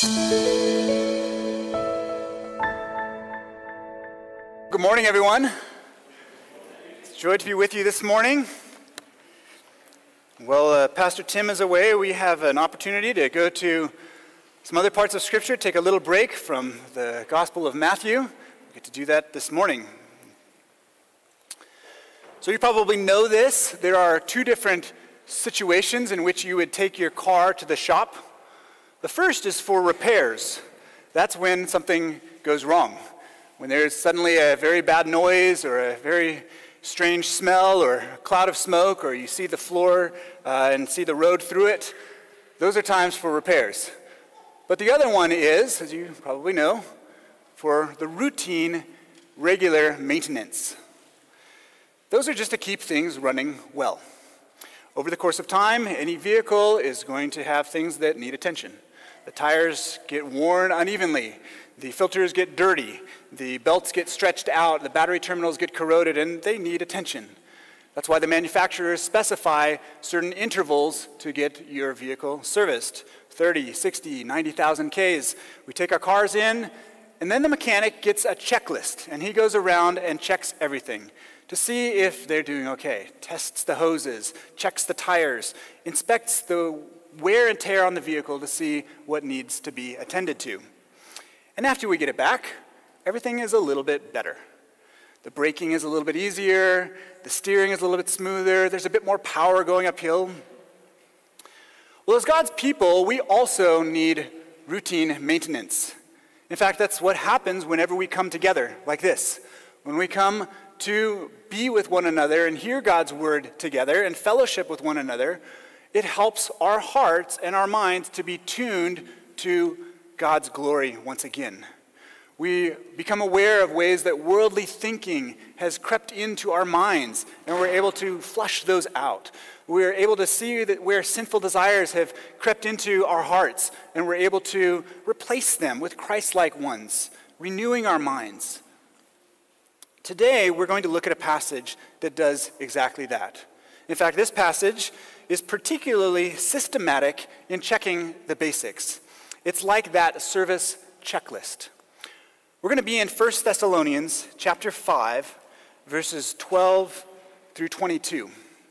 Good morning, everyone. It's a joy to be with you this morning. Well, Pastor Tim is away. We have an opportunity to go to some other parts of Scripture, take a little break from the Gospel of Matthew. We get to do that this morning. So you probably know this. There are two different situations in which you would take your car to the shop. The first is for repairs. That's when something goes wrong. When there's suddenly a very bad noise or a very strange smell or a cloud of smoke, or you see the floor and see the road through it, those are times for repairs. But the other one is, as you probably know, for the routine, regular maintenance. Those are just to keep things running well. Over the course of time, any vehicle is going to have things that need attention. The tires get worn unevenly. The filters get dirty, the belts get stretched out, the battery terminals get corroded, and they need attention. That's why the manufacturers specify certain intervals to get your vehicle serviced. 30, 60, 90,000 Ks. We take our cars in, and then the mechanic gets a checklist, and he goes around and checks everything to see if they're doing okay. Tests the hoses, checks the tires, inspects the wear and tear on the vehicle to see what needs to be attended to. And after we get it back, everything is a little bit better. The braking is a little bit easier, the steering is a little bit smoother, there's a bit more power going uphill. Well, as God's people, we also need routine maintenance. In fact, that's what happens whenever we come together like this. When we come to be with one another and hear God's word together and fellowship with one another, it helps our hearts and our minds to be tuned to God's glory once again. We become aware of ways that worldly thinking has crept into our minds, and we're able to flush those out. We're able to see that where sinful desires have crept into our hearts, and we're able to replace them with Christ-like ones, renewing our minds. Today, we're going to look at a passage that does exactly that. In fact, this passage is particularly systematic in checking the basics. It's like that service checklist. We're going to be in 1 Thessalonians chapter 5, verses 12 through 22.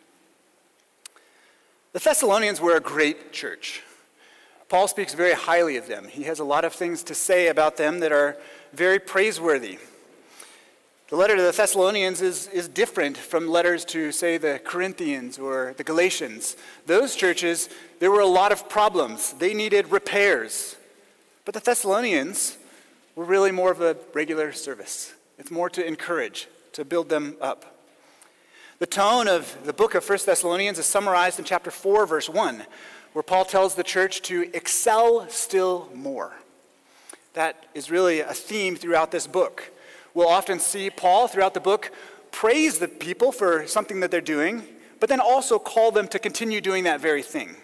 The Thessalonians were a great church. Paul speaks very highly of them. He has a lot of things to say about them that are very praiseworthy. The letter to the Thessalonians is different from letters to, say, the Corinthians or the Galatians. Those churches, there were a lot of problems. They needed repairs. But the Thessalonians were really more of a regular service. It's more to encourage, to build them up. The tone of the book of 1 Thessalonians is summarized in chapter 4, verse 1, where Paul tells the church to excel still more. That is really a theme throughout this book. We'll often see Paul throughout the book praise the people for something that they're doing, but then also call them to continue doing that very thing.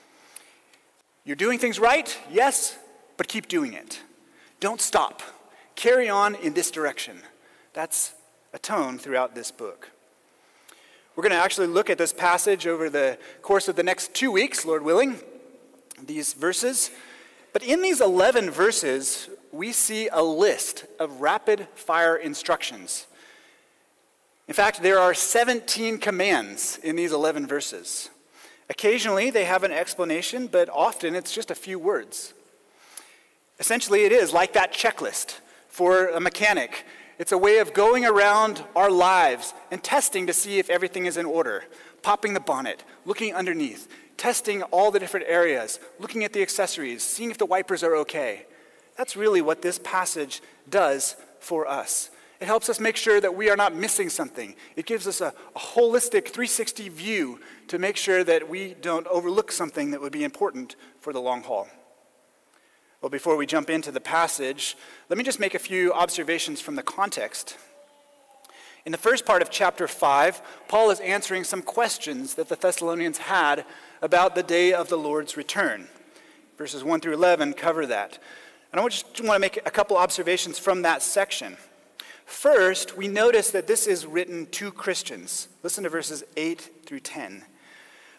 You're doing things right, yes, but keep doing it. Don't stop. Carry on in this direction. That's a tone throughout this book. We're going to actually look at this passage over the course of the next 2 weeks, Lord willing, these verses. But in these 11 verses, we see a list of rapid-fire instructions. In fact, there are 17 commands in these 11 verses. Occasionally, they have an explanation, but often it's just a few words. Essentially, it is like that checklist for a mechanic. It's a way of going around our lives and testing to see if everything is in order, popping the bonnet, looking underneath, testing all the different areas, looking at the accessories, seeing if the wipers are okay. That's really what this passage does for us. It helps us make sure that we are not missing something. It gives us a holistic 360 view to make sure that we don't overlook something that would be important for the long haul. Well, before we jump into the passage, let me just make a few observations from the context. In the first part of chapter 5, Paul is answering some questions that the Thessalonians had about the day of the Lord's return. Verses 1 through 11 cover that. And I just want to make a couple observations from that section. First, we notice that this is written to Christians. Listen to verses 8 through 10.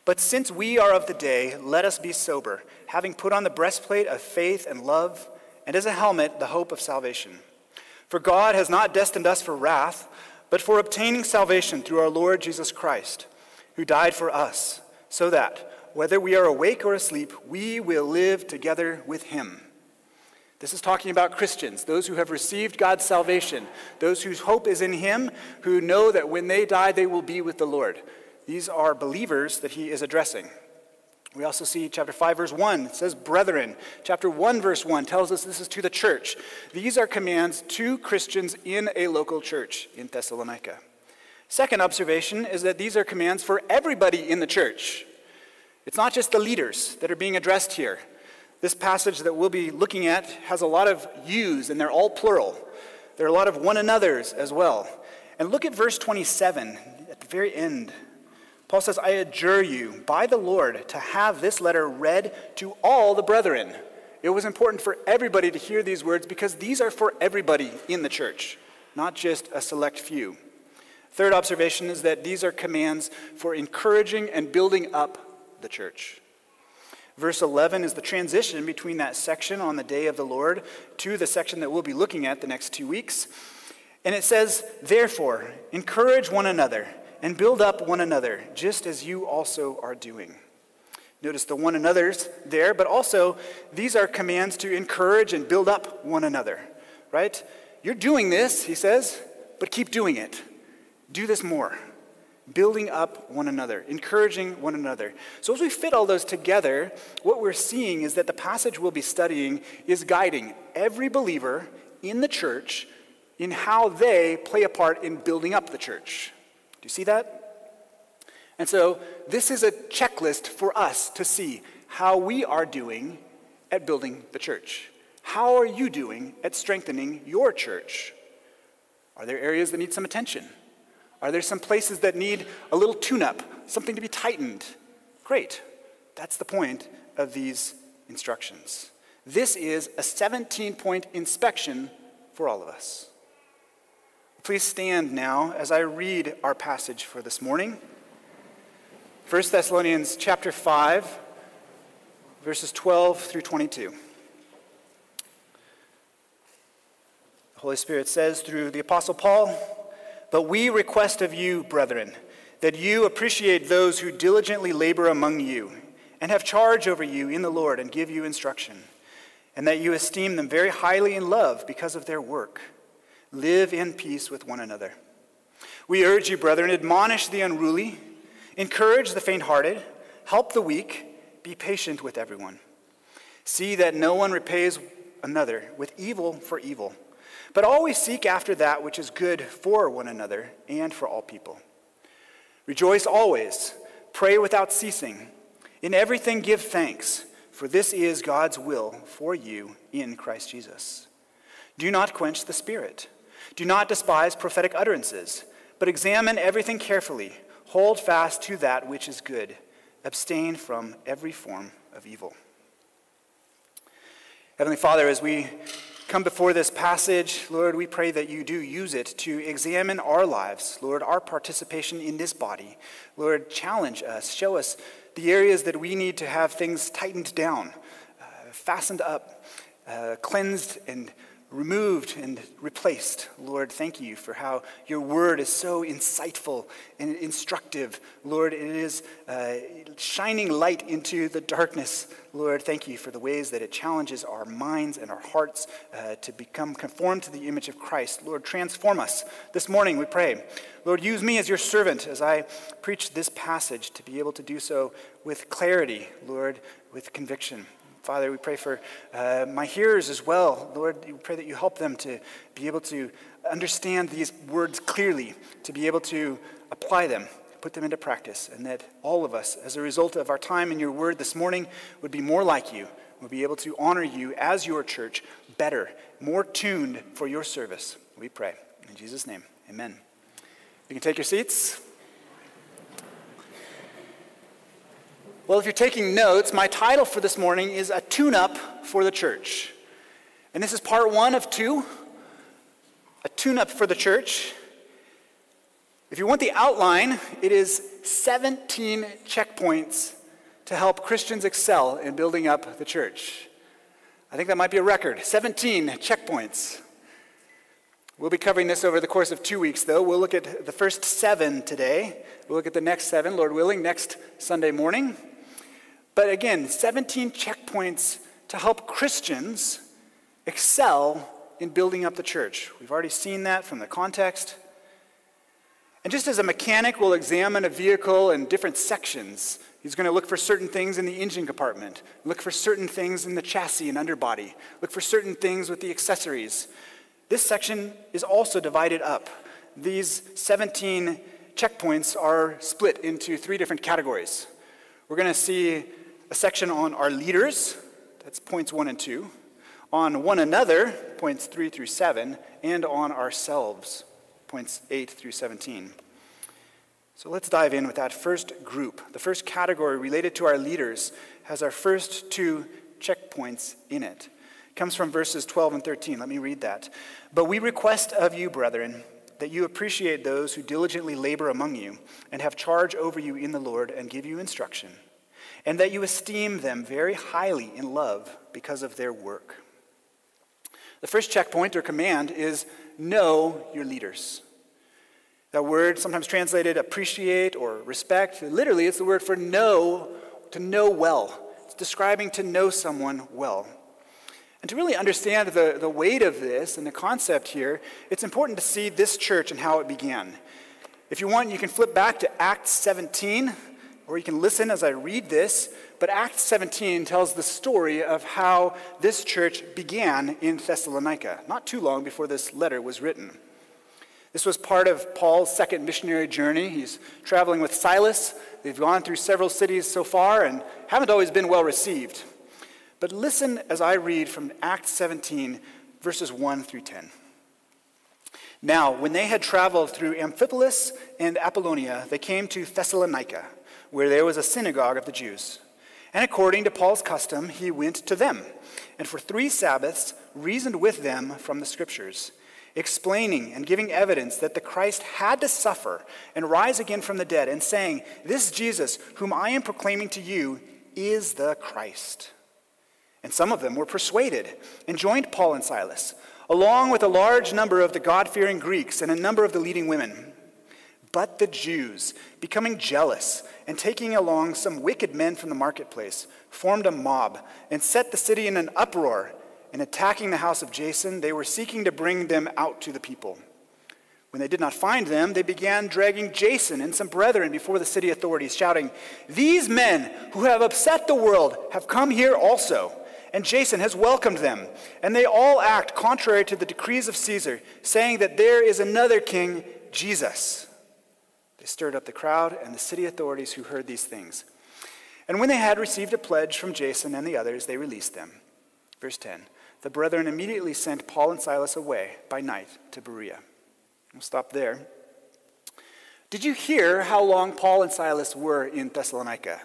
But since we are of the day, let us be sober, having put on the breastplate of faith and love, and as a helmet, the hope of salvation. For God has not destined us for wrath, but for obtaining salvation through our Lord Jesus Christ, who died for us, so that, whether we are awake or asleep, we will live together with him. This is talking about Christians, those who have received God's salvation, those whose hope is in him, who know that when they die, they will be with the Lord. These are believers that he is addressing. We also see chapter 5, verse 1, it says, brethren. Chapter 1, verse 1 tells us this is to the church. These are commands to Christians in a local church in Thessalonica. Second observation is that these are commands for everybody in the church. It's not just the leaders that are being addressed here. This passage that we'll be looking at has a lot of yous, and they're all plural. There are a lot of one another's as well. And look at verse 27 at the very end. Paul says, I adjure you by the Lord to have this letter read to all the brethren. It was important for everybody to hear these words because these are for everybody in the church, not just a select few. Third observation is that these are commands for encouraging and building up the church. Verse 11 is the transition between that section on the day of the Lord to the section that we'll be looking at the next 2 weeks. And it says, therefore, encourage one another and build up one another, just as you also are doing. Notice the one another's there, but also these are commands to encourage and build up one another, right? You're doing this, he says, but keep doing it. Do this more. Building up one another, encouraging one another. So as we fit all those together, what we're seeing is that the passage we'll be studying is guiding every believer in the church in how they play a part in building up the church. Do you see that? And so this is a checklist for us to see how we are doing at building the church. How are you doing at strengthening your church? Are there areas that need some attention? Are there some places that need a little tune-up, something to be tightened? Great. That's the point of these instructions. This is a 17-point inspection for all of us. Please stand now as I read our passage for this morning. 1 Thessalonians chapter 5, verses 12 through 22. The Holy Spirit says through the Apostle Paul, but we request of you, brethren, that you appreciate those who diligently labor among you and have charge over you in the Lord and give you instruction, and that you esteem them very highly in love because of their work. Live in peace with one another. We urge you, brethren, admonish the unruly, encourage the faint-hearted, help the weak, be patient with everyone. See that no one repays another with evil for evil, but always seek after that which is good for one another and for all people. Rejoice always, pray without ceasing. In everything give thanks, for this is God's will for you in Christ Jesus. Do not quench the Spirit. Do not despise prophetic utterances, but examine everything carefully. Hold fast to that which is good. Abstain from every form of evil. Heavenly Father, as we come before this passage, Lord, we pray that you do use it to examine our lives. Lord, our participation in this body. Lord, challenge us, show us the areas that we need to have things tightened down, fastened up, cleansed and removed and replaced. Lord, thank you for how your word is so insightful and instructive. Lord, it is shining light into the darkness. Lord, thank you for the ways that it challenges our minds and our hearts to become conformed to the image of Christ. Lord, transform us this morning, we pray. Lord, use me as your servant as I preach this passage to be able to do so with clarity, Lord, with conviction. Father, we pray for my hearers as well. Lord, we pray that you help them to be able to understand these words clearly, to be able to apply them, put them into practice, and that all of us, as a result of our time in your word this morning, would be more like you, would be able to honor you as your church better, more tuned for your service. We pray. In Jesus' name, amen. You can take your seats. Well, if you're taking notes, my title for this morning is A Tune-Up for the Church. And this is part 1 of 2, a tune-up for the church. If you want the outline, it is 17 checkpoints to help Christians excel in building up the church. I think that might be a record, 17 checkpoints. We'll be covering this over the course of 2 weeks, though. We'll look at the first 7 today. We'll look at the next 7, Lord willing, next Sunday morning. But again, 17 checkpoints to help Christians excel in building up the church. We've already seen that from the context. And just as a mechanic will examine a vehicle in different sections, he's going to look for certain things in the engine compartment, look for certain things in the chassis and underbody, look for certain things with the accessories. This section is also divided up. These 17 checkpoints are split into 3 different categories. We're going to see a section on our leaders, that's points 1 and 2, on one another, points 3 through 7, and on ourselves, points 8 through 17. So let's dive in with that first group. The first category related to our leaders has our first 2 checkpoints in it. It comes from verses 12 and 13. Let me read that. But we request of you, brethren, that you appreciate those who diligently labor among you and have charge over you in the Lord and give you instruction, and that you esteem them very highly in love because of their work. The first checkpoint or command is know your leaders. That word, sometimes translated appreciate or respect, literally it's the word for know, to know well. It's describing to know someone well. And to really understand the weight of this and the concept here, it's important to see this church and how it began. If you want, you can flip back to Acts 17, or you can listen as I read this. But Acts 17 tells the story of how this church began in Thessalonica, not too long before this letter was written. This was part of Paul's second missionary journey. He's traveling with Silas. They've gone through several cities so far and haven't always been well received. But listen as I read from Acts 17, verses 1 through 10. Now, when they had traveled through Amphipolis and Apollonia, they came to Thessalonica, where there was a synagogue of the Jews. And according to Paul's custom, he went to them, and for 3 Sabbaths reasoned with them from the Scriptures, explaining and giving evidence that the Christ had to suffer and rise again from the dead, and saying, "This Jesus, whom I am proclaiming to you, is the Christ." And some of them were persuaded and joined Paul and Silas, along with a large number of the God-fearing Greeks and a number of the leading women. But the Jews, becoming jealous and taking along some wicked men from the marketplace, formed a mob and set the city in an uproar. And attacking the house of Jason, they were seeking to bring them out to the people. When they did not find them, they began dragging Jason and some brethren before the city authorities, shouting, "These men who have upset the world have come here also, and Jason has welcomed them. And they all act contrary to the decrees of Caesar, saying that there is another king, Jesus." They stirred up the crowd and the city authorities who heard these things. And when they had received a pledge from Jason and the others, they released them. Verse 10, the brethren immediately sent Paul and Silas away by night to Berea. We'll stop there. Did you hear how long Paul and Silas were in Thessalonica?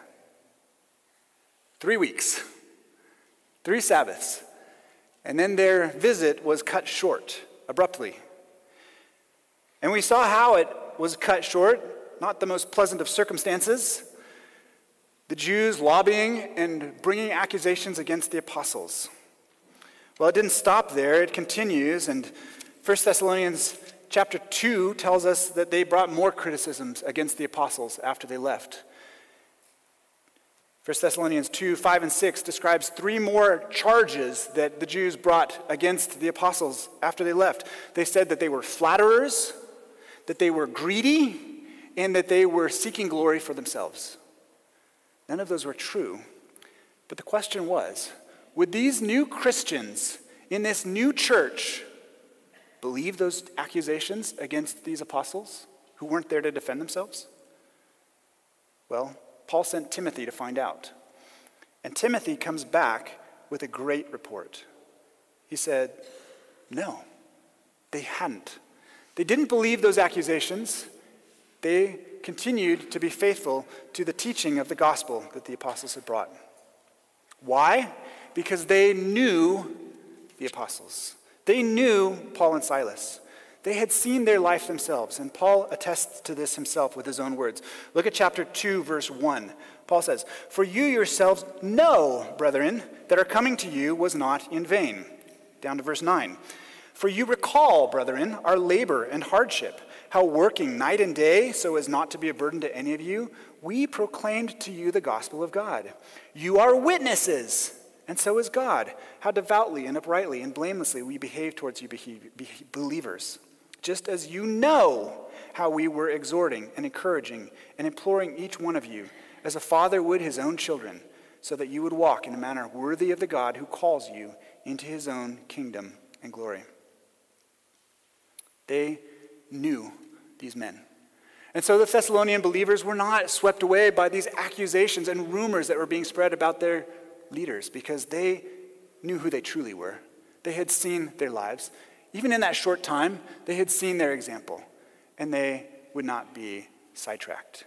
3 weeks. 3 Sabbaths. And then their visit was cut short abruptly. And we saw how it was cut short, not the most pleasant of circumstances. The Jews lobbying and bringing accusations against the apostles. Well, it didn't stop there. It continues, and 1 Thessalonians chapter 2 tells us that they brought more criticisms against the apostles after they left. 1 Thessalonians 2, 5, and 6 describes 3 more charges that the Jews brought against the apostles after they left. They said that they were flatterers, that they were greedy, and that they were seeking glory for themselves. None of those were true. But the question was, would these new Christians in this new church believe those accusations against these apostles who weren't there to defend themselves? Well, Paul sent Timothy to find out. And Timothy comes back with a great report. He said, no, they hadn't. They didn't believe those accusations. They continued to be faithful to the teaching of the gospel that the apostles had brought. Why? Because they knew the apostles. They knew Paul and Silas. They had seen their life themselves, and Paul attests to this himself with his own words. Look at chapter 2, verse 1. Paul says, "For you yourselves know, brethren, that our coming to you was not in vain." Down to verse 9. "For you recall, brethren, our labor and hardship, how working night and day so as not to be a burden to any of you, we proclaimed to you the gospel of God. You are witnesses, and so is God, how devoutly and uprightly and blamelessly we behave towards you believers. Just as you know how we were exhorting and encouraging and imploring each one of you, as a father would his own children, so that you would walk in a manner worthy of the God who calls you into his own kingdom and glory." They knew these men. And so the Thessalonian believers were not swept away by these accusations and rumors that were being spread about their leaders, because they knew who they truly were. They had seen their lives. Even in that short time, they had seen their example, and they would not be sidetracked.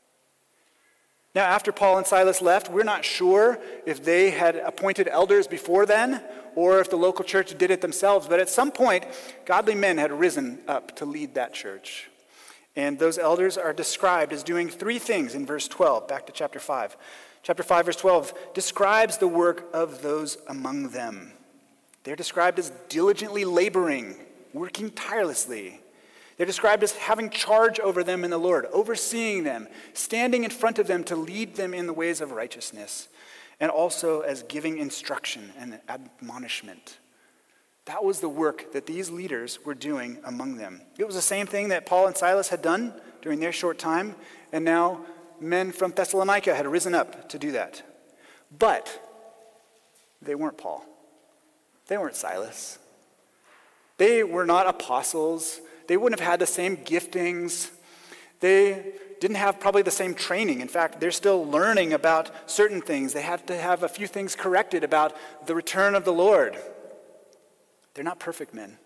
Now, after Paul and Silas left, we're not sure if they had appointed elders before then or if the local church did it themselves, but at some point, godly men had risen up to lead that church. And those elders are described as doing three things in verse 12, back to chapter 5. Chapter 5, verse 12, describes the work of those among them. They're described as diligently laboring, working tirelessly. They're described as having charge over them in the Lord, overseeing them, standing in front of them to lead them in the ways of righteousness, and also as giving instruction and admonishment. That was the work that these leaders were doing among them. It was the same thing that Paul and Silas had done during their short time, and now men from Thessalonica had risen up to do that. But they weren't Paul. They weren't Silas. They were not apostles. They wouldn't have had the same giftings. They didn't have probably the same training. In fact, they're still learning about certain things. They have to have a few things corrected about the return of the Lord. They're not perfect men.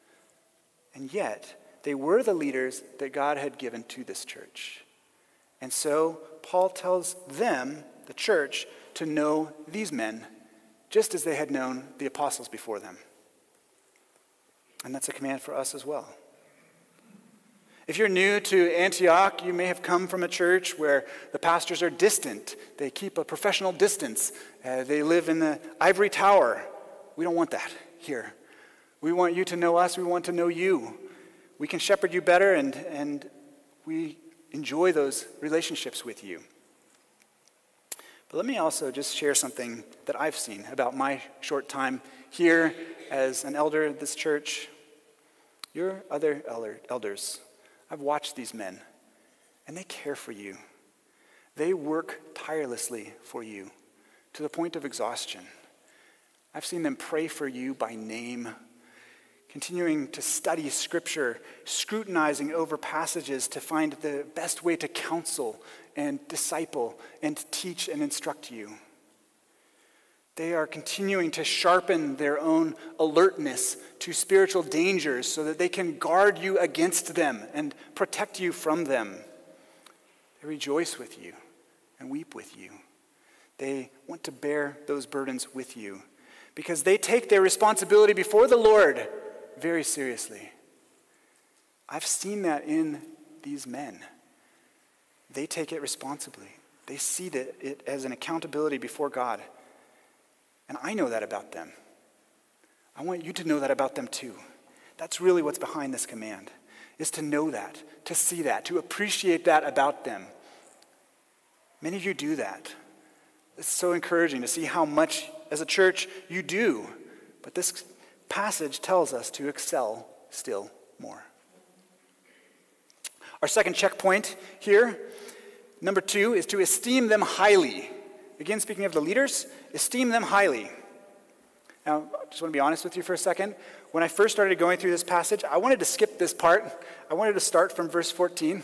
And yet, they were the leaders that God had given to this church. And so, Paul tells them, the church, to know these men, just as they had known the apostles before them. And that's a command for us as well. If you're new to Antioch, you may have come from a church where the pastors are distant. They keep a professional distance. They live in the ivory tower. We don't want that here. We want you to know us. We want to know you. We can shepherd you better, and we enjoy those relationships with you. But let me also just share something that I've seen about my short time here as an elder at this church. Your other elders, I've watched these men, and they care for you. They work tirelessly for you to the point of exhaustion. I've seen them pray for you by name, continuing to study Scripture, scrutinizing over passages to find the best way to counsel and disciple and teach and instruct you. They are continuing to sharpen their own alertness to spiritual dangers so that they can guard you against them and protect you from them. They rejoice with you and weep with you. They want to bear those burdens with you because they take their responsibility before the Lord very seriously. I've seen that in these men. They take it responsibly. They see it as an accountability before God. And I know that about them. I want you to know that about them too. That's really what's behind this command, is to know that, to see that, to appreciate that about them. Many of you do that. It's so encouraging to see how much, as a church, you do. But this passage tells us to excel still more. Our second checkpoint here, number 2, is to esteem them highly. Again, speaking of the leaders, esteem them highly. Now, I just want to be honest with you for a second. When I first started going through this passage, I wanted to skip this part. I wanted to start from verse 14.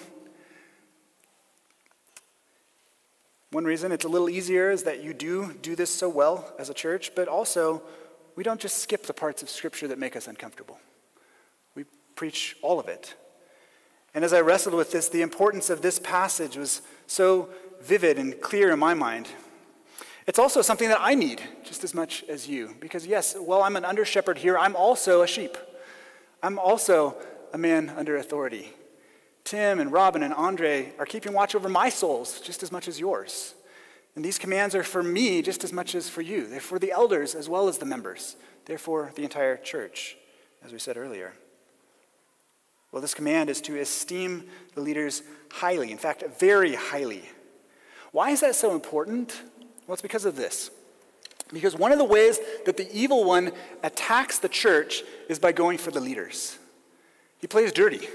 One reason it's a little easier is that you do this so well as a church, but also we don't just skip the parts of Scripture that make us uncomfortable. We preach all of it. And as I wrestled with this, the importance of this passage was so vivid and clear in my mind. It's also something that I need just as much as you. Because yes, while I'm an under shepherd here, I'm also a sheep. I'm also a man under authority. Tim and Robin and Andre are keeping watch over my souls just as much as yours. And these commands are for me just as much as for you. They're for the elders as well as the members. They're for the entire church, as we said earlier. Well, this command is to esteem the leaders highly, in fact, very highly. Why is that so important? Well, it's because of this. Because one of the ways that the evil one attacks the church is by going for the leaders. He plays dirty.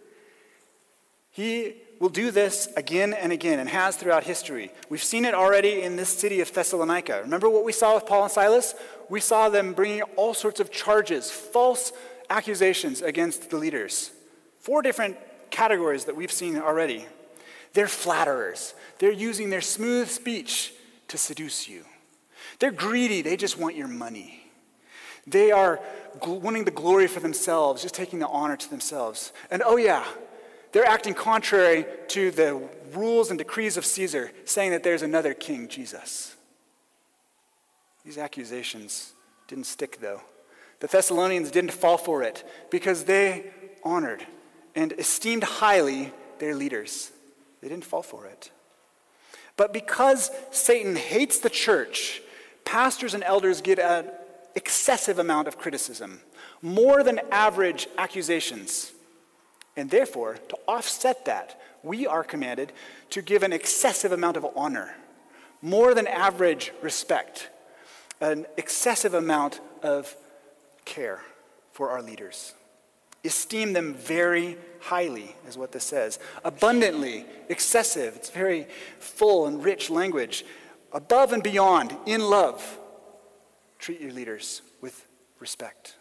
He will do this again and again and has throughout history. We've seen it already in this city of Thessalonica. Remember what we saw with Paul and Silas? We saw them bringing all sorts of charges, false accusations against the leaders. 4 different categories that we've seen already. They're flatterers. They're using their smooth speech to seduce you. They're greedy. They just want your money. They are wanting the glory for themselves, just taking the honor to themselves. And oh yeah, they're acting contrary to the rules and decrees of Caesar, saying that there's another king, Jesus. These accusations didn't stick, though. The Thessalonians didn't fall for it because they honored and esteemed highly their leaders. They didn't fall for it. But because Satan hates the church, pastors and elders get an excessive amount of criticism, more than average accusations. And therefore, to offset that, we are commanded to give an excessive amount of honor, more than average respect, an excessive amount of care for our leaders. Esteem them very highly, is what this says. Abundantly, excessive. It's very full and rich language. Above and beyond, in love, treat your leaders with respect.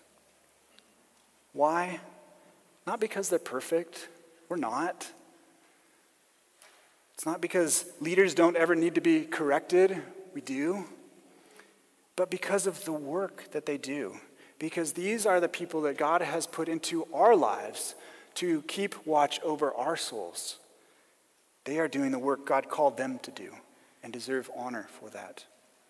Why? Not because they're perfect. We're not. It's not because leaders don't ever need to be corrected. We do. But because of the work that they do. Because these are the people that God has put into our lives to keep watch over our souls. They are doing the work God called them to do and deserve honor for that.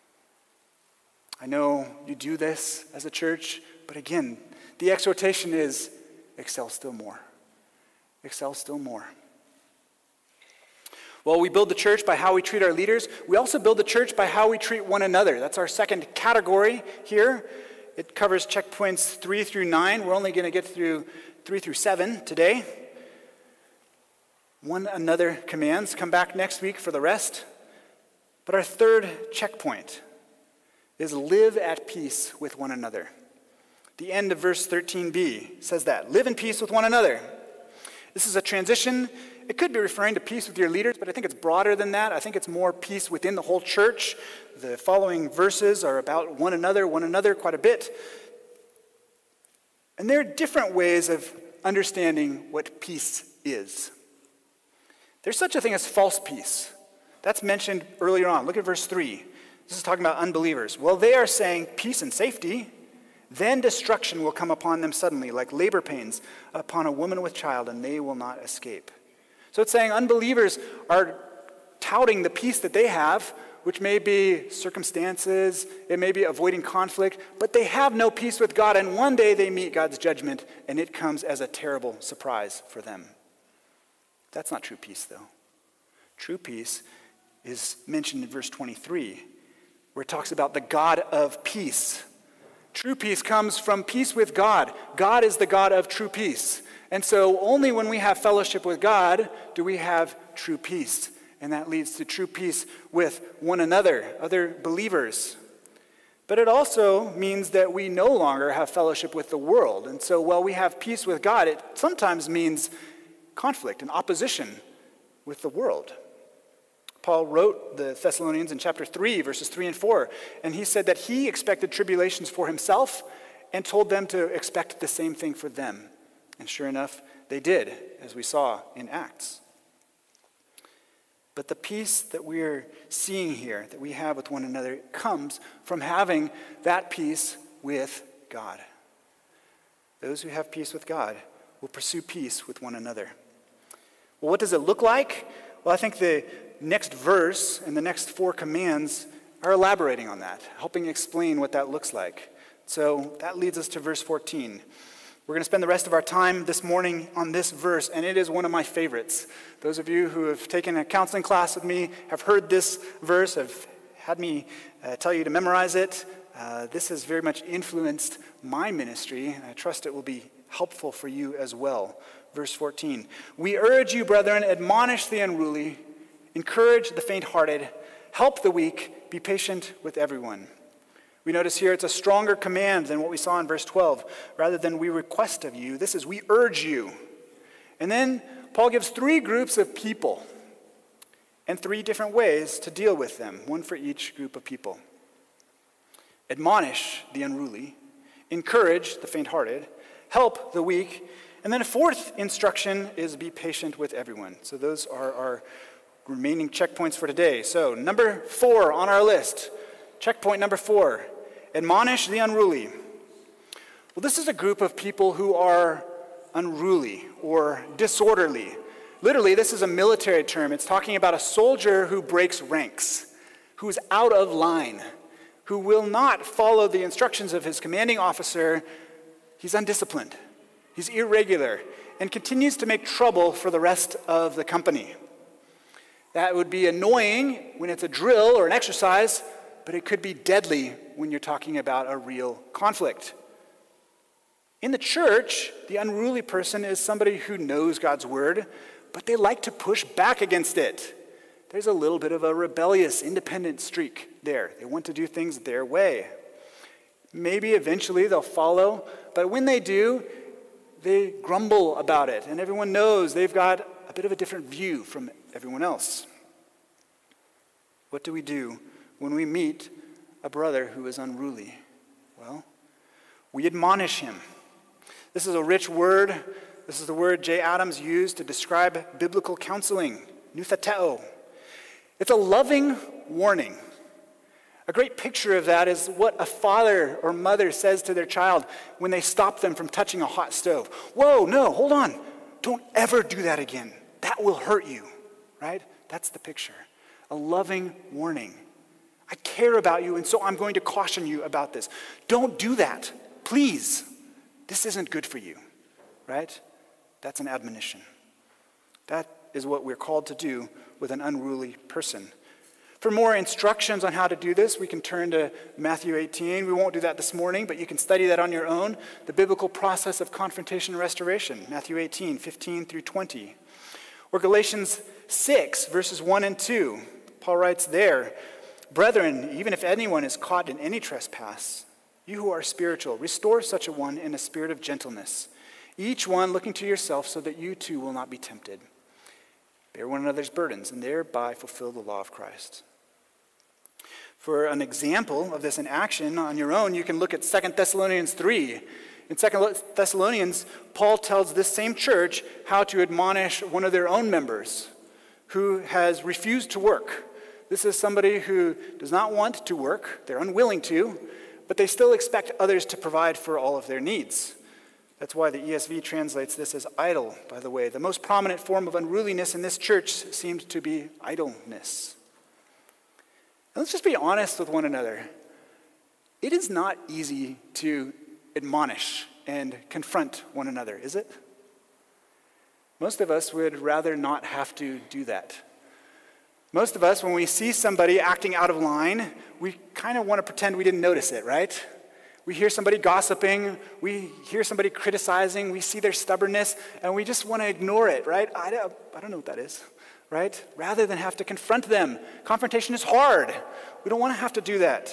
I know you do this as a church, but again, the exhortation is excel still more. Excel still more. Well, we build the church by how we treat our leaders. We also build the church by how we treat one another. That's our second category here. It covers checkpoints 3 through 9. We're only going to get through 3 through 7 today. One another commands. Come back next week for the rest. But our third checkpoint is live at peace with one another. The end of verse 13b says that. Live in peace with one another. This is a transition. It could be referring to peace with your leaders, but I think it's broader than that. I think it's more peace within the whole church. The following verses are about one another quite a bit. And there are different ways of understanding what peace is. There's such a thing as false peace. That's mentioned earlier on. Look at verse 3. This is talking about unbelievers. Well, they are saying peace and safety. Then destruction will come upon them suddenly, like labor pains upon a woman with child, and they will not escape. So it's saying unbelievers are touting the peace that they have, which may be circumstances, it may be avoiding conflict, but they have no peace with God, and one day they meet God's judgment, and it comes as a terrible surprise for them. That's not true peace, though. True peace is mentioned in verse 23, where it talks about the God of peace. True peace comes from peace with God. God is the God of true peace. And so only when we have fellowship with God do we have true peace. And that leads to true peace with one another, other believers. But it also means that we no longer have fellowship with the world. And so while we have peace with God, it sometimes means conflict and opposition with the world. Paul wrote the Thessalonians in chapter 3, verses 3 and 4, and he said that he expected tribulations for himself and told them to expect the same thing for them. And sure enough, they did, as we saw in Acts. But the peace that we're seeing here, that we have with one another, comes from having that peace with God. Those who have peace with God will pursue peace with one another. Well, what does it look like? Well, I think the next verse and the next 4 commands are elaborating on that, helping explain what that looks like. So that leads us to verse 14, We're going to spend the rest of our time this morning on this verse, and it is one of my favorites. Those of you who have taken a counseling class with me have heard this verse, have had me tell you to memorize it. This has very much influenced my ministry, and I trust it will be helpful for you as well. Verse 14, "We urge you, brethren, admonish the unruly, encourage the faint-hearted, help the weak, be patient with everyone." We notice here it's a stronger command than what we saw in verse 12. Rather than "we request of you," this is "we urge you." And then Paul gives three groups of people and three different ways to deal with them, one for each group of people. Admonish the unruly, encourage the faint-hearted, help the weak, and then a fourth instruction is be patient with everyone. So those are our remaining checkpoints for today. So number 4 on our list, checkpoint number 4, admonish the unruly. Well, this is a group of people who are unruly or disorderly. Literally, this is a military term. It's talking about a soldier who breaks ranks, who is out of line, who will not follow the instructions of his commanding officer. He's undisciplined, he's irregular, and continues to make trouble for the rest of the company. That would be annoying when it's a drill or an exercise, but it could be deadly when you're talking about a real conflict. In the church, the unruly person is somebody who knows God's word, but they like to push back against it. There's a little bit of a rebellious, independent streak there. They want to do things their way. Maybe eventually they'll follow, but when they do, they grumble about it, and everyone knows they've got a bit of a different view from everyone else. What do we do when we meet a brother who is unruly? Well, we admonish him. This is a rich word. This is the word J. Adams used to describe biblical counseling, nuthateo. It's a loving warning. A great picture of that is what a father or mother says to their child when they stop them from touching a hot stove. Whoa, no, hold on. Don't ever do that again. That will hurt you, right? That's the picture. A loving warning. I care about you, and so I'm going to caution you about this. Don't do that, please. This isn't good for you, right? That's an admonition. That is what we're called to do with an unruly person. For more instructions on how to do this, we can turn to Matthew 18. We won't do that this morning, but you can study that on your own. The biblical process of confrontation and restoration, Matthew 18, 15 through 20. Or Galatians 6, verses 1 and 2. Paul writes there, "Brethren, even if anyone is caught in any trespass, you who are spiritual, restore such a one in a spirit of gentleness, each one looking to yourself so that you too will not be tempted. Bear one another's burdens and thereby fulfill the law of Christ." For an example of this in action on your own, you can look at 2 Thessalonians 3. In 2 Thessalonians, Paul tells this same church how to admonish one of their own members who has refused to work. This is somebody who does not want to work, they're unwilling to, but they still expect others to provide for all of their needs. That's why the ESV translates this as idle, by the way. The most prominent form of unruliness in this church seems to be idleness. And let's just be honest with one another. It is not easy to admonish and confront one another, is it? Most of us would rather not have to do that. Most of us, when we see somebody acting out of line, we kind of want to pretend we didn't notice it, right? We hear somebody gossiping, we hear somebody criticizing, we see their stubbornness, and we just want to ignore it, right? I don't know what that is, right? Rather than have to confront them. Confrontation is hard. We don't want to have to do that.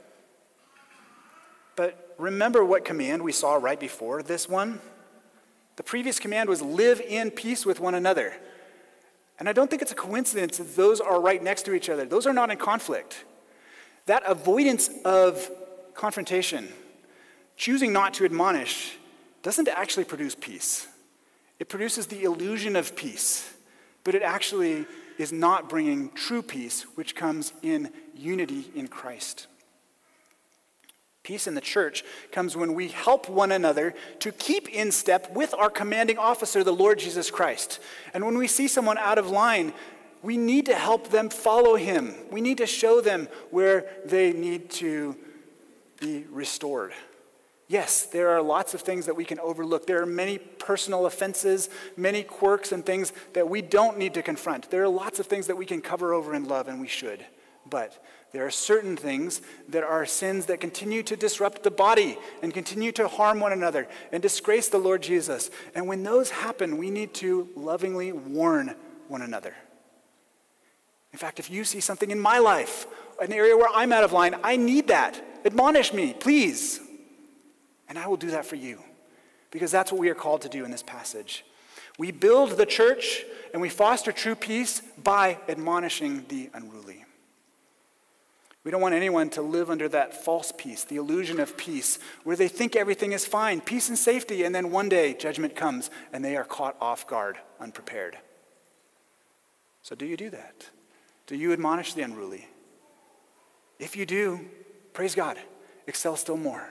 But remember what command we saw right before this one? The previous command was live in peace with one another. And I don't think it's a coincidence that those are right next to each other. Those are not in conflict. That avoidance of confrontation, choosing not to admonish, doesn't actually produce peace. It produces the illusion of peace, but it actually is not bringing true peace, which comes in unity in Christ. Peace in the church comes when we help one another to keep in step with our commanding officer, the Lord Jesus Christ. And when we see someone out of line, we need to help them follow him. We need to show them where they need to be restored. Yes, there are lots of things that we can overlook. There are many personal offenses, many quirks and things that we don't need to confront. There are lots of things that we can cover over in love, and we should. But there are certain things that are sins that continue to disrupt the body and continue to harm one another and disgrace the Lord Jesus. And when those happen, we need to lovingly warn one another. In fact, if you see something in my life, an area where I'm out of line, I need that. Admonish me, please. And I will do that for you, because that's what we are called to do in this passage. We build the church and we foster true peace by admonishing the unruly. We don't want anyone to live under that false peace, the illusion of peace, where they think everything is fine, peace and safety, and then one day judgment comes and they are caught off guard, unprepared. So do you do that? Do you admonish the unruly? If you do, praise God, excel still more.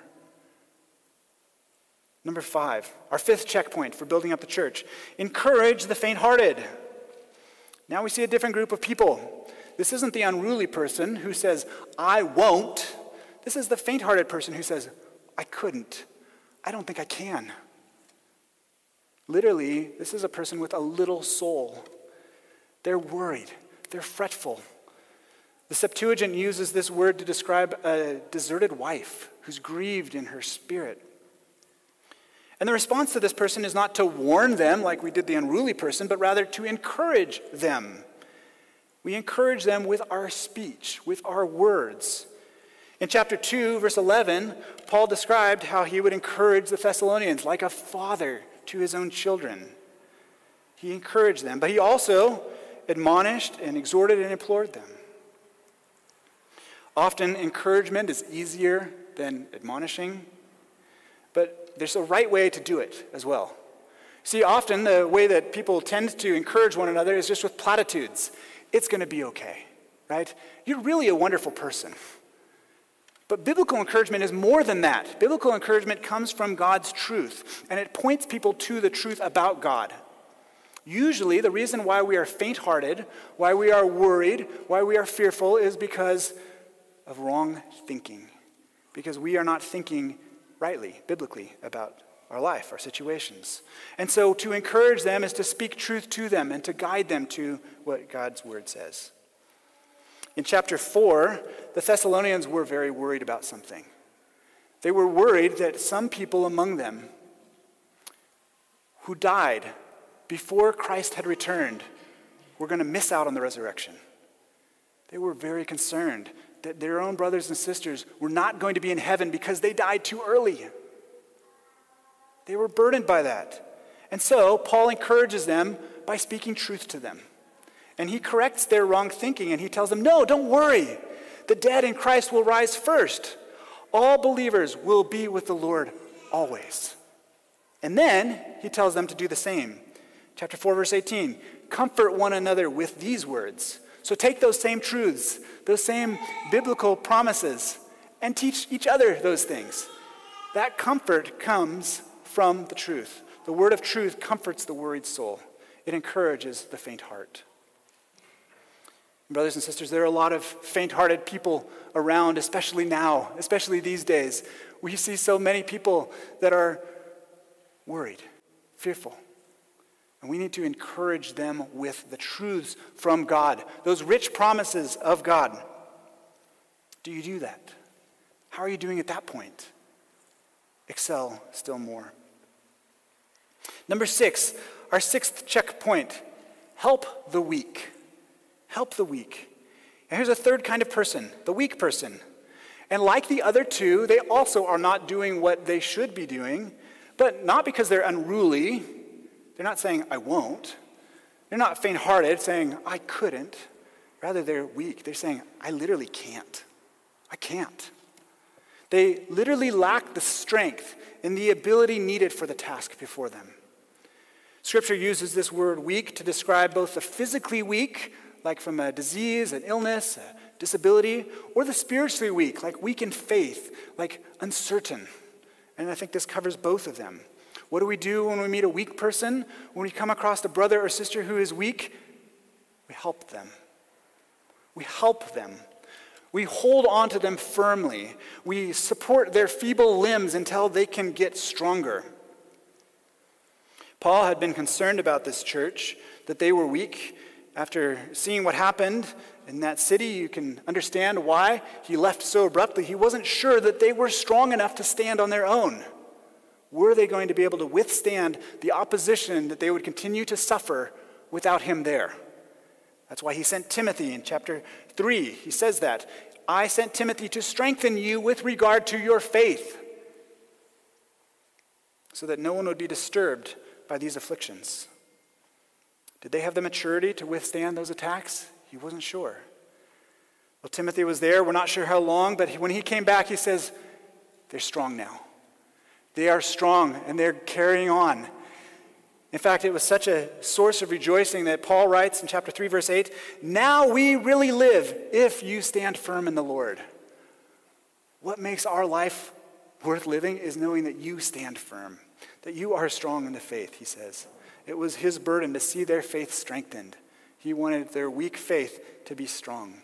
Number 5, our 5th checkpoint for building up the church. Encourage the faint-hearted. Now we see a different group of people. This isn't the unruly person who says, I won't. This is the faint-hearted person who says, I couldn't. I don't think I can. Literally, this is a person with a little soul. They're worried. They're fretful. The Septuagint uses this word to describe a deserted wife who's grieved in her spirit. And the response to this person is not to warn them like we did the unruly person, but rather to encourage them. We encourage them with our speech, with our words. In chapter 2, verse 11, Paul described how he would encourage the Thessalonians like a father to his own children. He encouraged them, but he also admonished and exhorted and implored them. Often encouragement is easier than admonishing, but there's a right way to do it as well. See, often the way that people tend to encourage one another is just with platitudes. It's going to be okay, right? You're really a wonderful person. But biblical encouragement is more than that. Biblical encouragement comes from God's truth, and it points people to the truth about God. Usually, the reason why we are faint-hearted, why we are worried, why we are fearful is because of wrong thinking, because we are not thinking rightly, biblically, about our life, our situations. And so to encourage them is to speak truth to them and to guide them to what God's word says. In chapter 4, the Thessalonians were very worried about something. They were worried that some people among them who died before Christ had returned were going to miss out on the resurrection. They were very concerned that their own brothers and sisters were not going to be in heaven because they died too early. They were burdened by that. And so Paul encourages them by speaking truth to them. And he corrects their wrong thinking, and he tells them, no, don't worry. The dead in Christ will rise first. All believers will be with the Lord always. And then he tells them to do the same. Chapter 4, verse 18, comfort one another with these words. So take those same truths, those same biblical promises, and teach each other those things. That comfort comes from the truth. The word of truth comforts the worried soul. It encourages the faint heart. Brothers and sisters, there are a lot of faint-hearted people around, especially now, especially these days. We see so many people that are worried, fearful. And we need to encourage them with the truths from God, those rich promises of God. Do you do that? How are you doing at that point? Excel still more. Number 6, our 6th checkpoint, help the weak. Help the weak. And here's a third kind of person, the weak person. And like the other two, they also are not doing what they should be doing, but not because they're unruly. They're not saying, I won't. They're not faint-hearted, saying, I couldn't. Rather, they're weak. They're saying, I literally can't. I can't. They literally lack the strength and the ability needed for the task before them. Scripture uses this word weak to describe both the physically weak, like from a disease, an illness, a disability, or the spiritually weak, like weak in faith, like uncertain. And I think this covers both of them. What do we do when we meet a weak person? When we come across a brother or sister who is weak, we help them. We help them. We hold on to them firmly. We support their feeble limbs until they can get stronger. Paul had been concerned about this church, that they were weak. After seeing what happened in that city, you can understand why he left so abruptly. He wasn't sure that they were strong enough to stand on their own. Were they going to be able to withstand the opposition that they would continue to suffer without him there? That's why he sent Timothy in chapter 3. He says that, I sent Timothy to strengthen you with regard to your faith, so that no one would be disturbed by these afflictions. Did they have the maturity to withstand those attacks? He wasn't sure. Well, Timothy was there. We're not sure how long, but when he came back, he says, they're strong now. They are strong, and they're carrying on. In fact, it was such a source of rejoicing that Paul writes in chapter 3, verse 8, now we really live if you stand firm in the Lord. What makes our life worth living is knowing that you stand firm, that you are strong in the faith, he says. It was his burden to see their faith strengthened. He wanted their weak faith to be strong.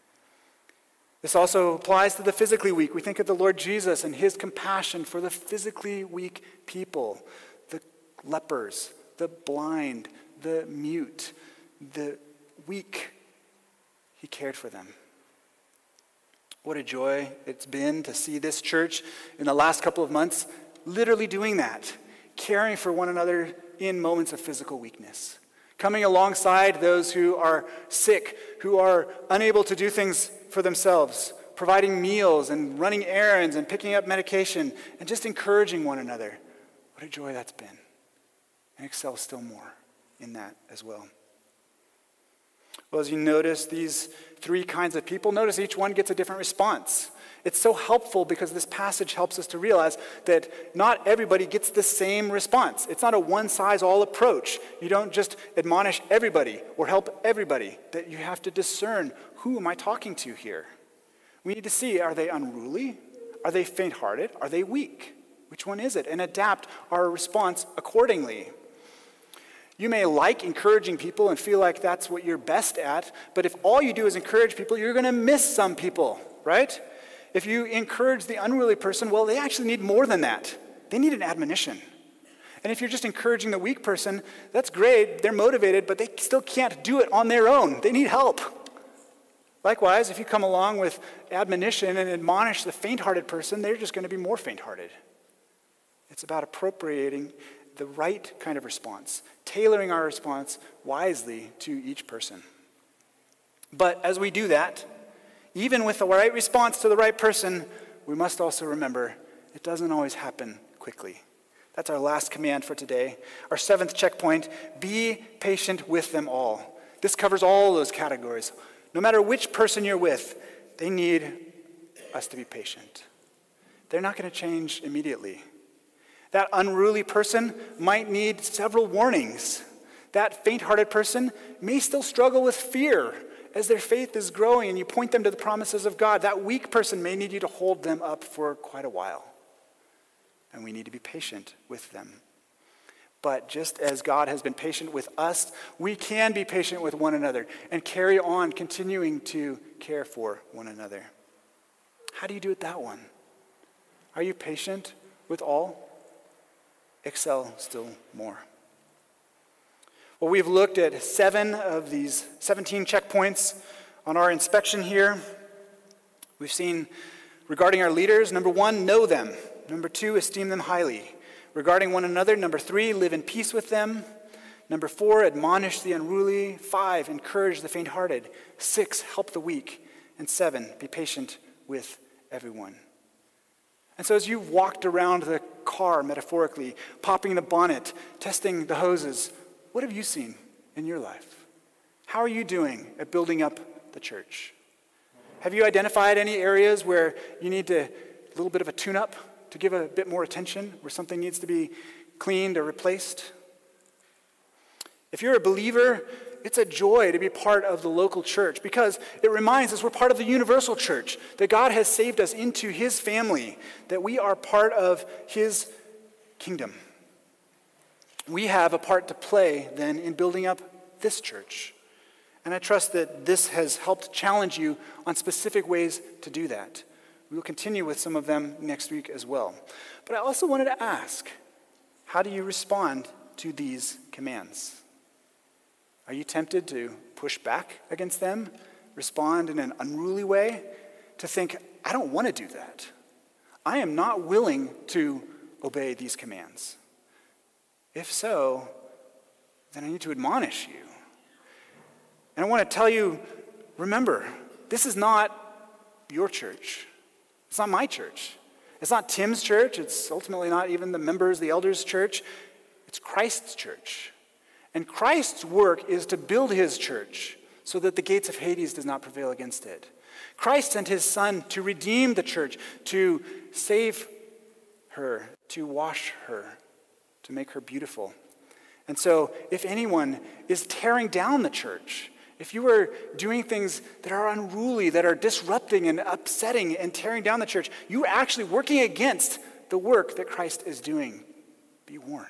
This also applies to the physically weak. We think of the Lord Jesus and his compassion for the physically weak people, the lepers, the blind, the mute, the weak. He cared for them. What a joy it's been to see this church in the last couple of months literally doing that, caring for one another in moments of physical weakness, coming alongside those who are sick, who are unable to do things for themselves, providing meals and running errands and picking up medication and just encouraging one another. What a joy that's been. And excel still more in that as well. Well, as you notice these three kinds of people, notice each one gets a different response. It's so helpful because this passage helps us to realize that not everybody gets the same response. It's not a one-size-all approach. You don't just admonish everybody or help everybody. That you have to discern, who am I talking to here? We need to see, are they unruly? Are they faint-hearted? Are they weak? Which one is it? And adapt our response accordingly. You may like encouraging people and feel like that's what you're best at, but if all you do is encourage people, you're going to miss some people, right? If you encourage the unruly person, well, they actually need more than that. They need an admonition. And if you're just encouraging the weak person, that's great. They're motivated, but they still can't do it on their own. They need help. Likewise, if you come along with admonition and admonish the faint-hearted person, they're just going to be more faint-hearted. It's about appropriating the right kind of response, tailoring our response wisely to each person. But as we do that, even with the right response to the right person, we must also remember it doesn't always happen quickly. That's our last command for today. Our seventh checkpoint, be patient with them all. This covers all those categories. No matter which person you're with, they need us to be patient. They're not going to change immediately. That unruly person might need several warnings. That faint-hearted person may still struggle with fear as their faith is growing and you point them to the promises of God. That weak person may need you to hold them up for quite a while. And we need to be patient with them. But just as God has been patient with us, we can be patient with one another and carry on continuing to care for one another. How do you do it that one? Are you patient with all? Excel still more. Well, we've looked at 7 of these 17 checkpoints on our inspection here. We've seen regarding our leaders, number 1, know them. Number 2, esteem them highly. Regarding one another, number 3, live in peace with them. Number 4, admonish the unruly. 5, encourage the faint-hearted. 6, help the weak. And 7, be patient with everyone. And so as you've walked around the car, metaphorically, popping the bonnet, testing the hoses, what have you seen in your life? How are you doing at building up the church? Have you identified any areas where you need a little bit of a tune-up to give a bit more attention, where something needs to be cleaned or replaced? If you're a believer, it's a joy to be part of the local church because it reminds us we're part of the universal church, that God has saved us into his family, that we are part of his kingdom. We have a part to play then in building up this church. And I trust that this has helped challenge you on specific ways to do that. We will continue with some of them next week as well. But I also wanted to ask, how do you respond to these commands? Are you tempted to push back against them, respond in an unruly way, to think, I don't want to do that. I am not willing to obey these commands. If so, then I need to admonish you. And I want to tell you, remember, this is not your church. It's not my church. It's not Tim's church. It's ultimately not even the members, the elders' church. It's Christ's church. And Christ's work is to build his church so that the gates of Hades does not prevail against it. Christ sent his Son to redeem the church, to save her, to wash her, to make her beautiful. And so if anyone is tearing down the church, if you are doing things that are unruly, that are disrupting and upsetting and tearing down the church, you are actually working against the work that Christ is doing. Be warned.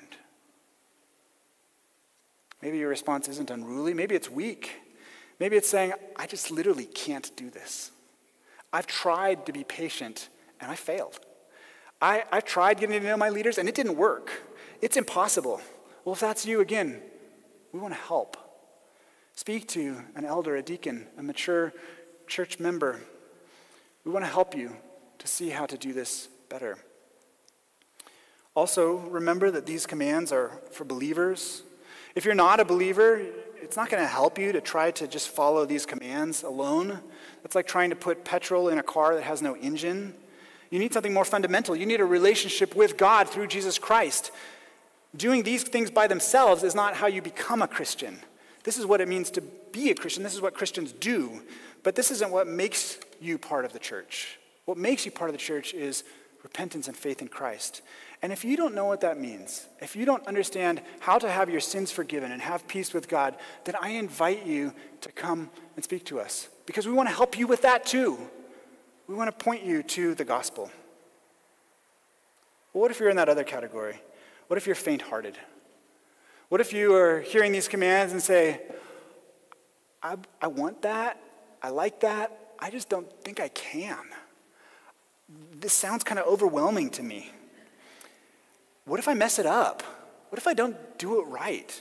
Maybe your response isn't unruly. Maybe it's weak. Maybe it's saying, I just literally can't do this. I've tried to be patient and I failed. I've tried getting to know my leaders and it didn't work. It's impossible. Well, if that's you, again, we want to help. Speak to an elder, a deacon, a mature church member. We want to help you to see how to do this better. Also, remember that these commands are for believers. If you're not a believer, it's not going to help you to try to just follow these commands alone. That's like trying to put petrol in a car that has no engine. You need something more fundamental. You need a relationship with God through Jesus Christ. Doing these things by themselves is not how you become a Christian. This is what it means to be a Christian. This is what Christians do. But this isn't what makes you part of the church. What makes you part of the church is repentance and faith in Christ. And if you don't know what that means, if you don't understand how to have your sins forgiven and have peace with God, then I invite you to come and speak to us. Because we want to help you with that too. We want to point you to the gospel. Well, what if you're in that other category? What if you're faint-hearted? What if you are hearing these commands and say, I want that, I like that, I just don't think I can. This sounds kind of overwhelming to me. What if I mess it up? What if I don't do it right?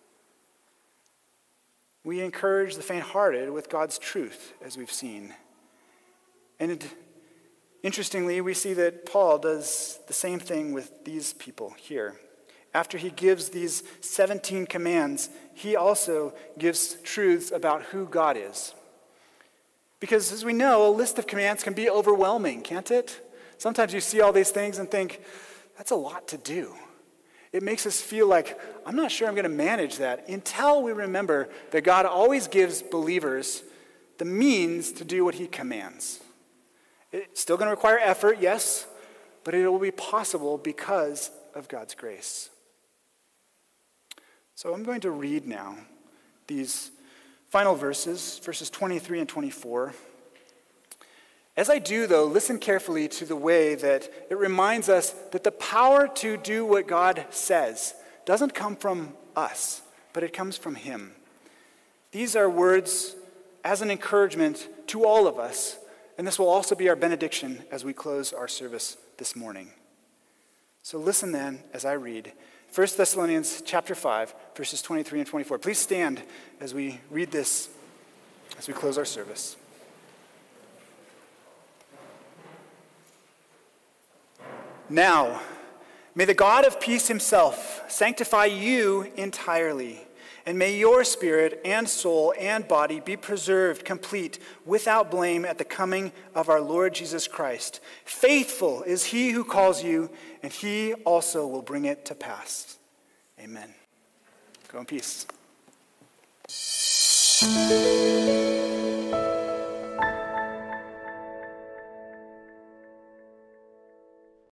We encourage the faint-hearted with God's truth, as we've seen. And interestingly, we see that Paul does the same thing with these people here. After he gives these 17 commands, he also gives truths about who God is. Because as we know, a list of commands can be overwhelming, can't it? Sometimes you see all these things and think, that's a lot to do. It makes us feel like, I'm not sure I'm going to manage that, until we remember that God always gives believers the means to do what he commands. It's still going to require effort, yes, but it will be possible because of God's grace. So I'm going to read now these final verses 23 and 24. As I do, though, listen carefully to the way that it reminds us that the power to do what God says doesn't come from us, but it comes from him. These are words as an encouragement to all of us, and this will also be our benediction as we close our service this morning. So listen then as I read 1 Thessalonians chapter 5, verses 23 and 24. Please stand as we read this, as we close our service. Now, may the God of peace himself sanctify you entirely, and may your spirit and soul and body be preserved complete, without blame, at the coming of our Lord Jesus Christ. Faithful is he who calls you, and he also will bring it to pass. Amen. Go in peace.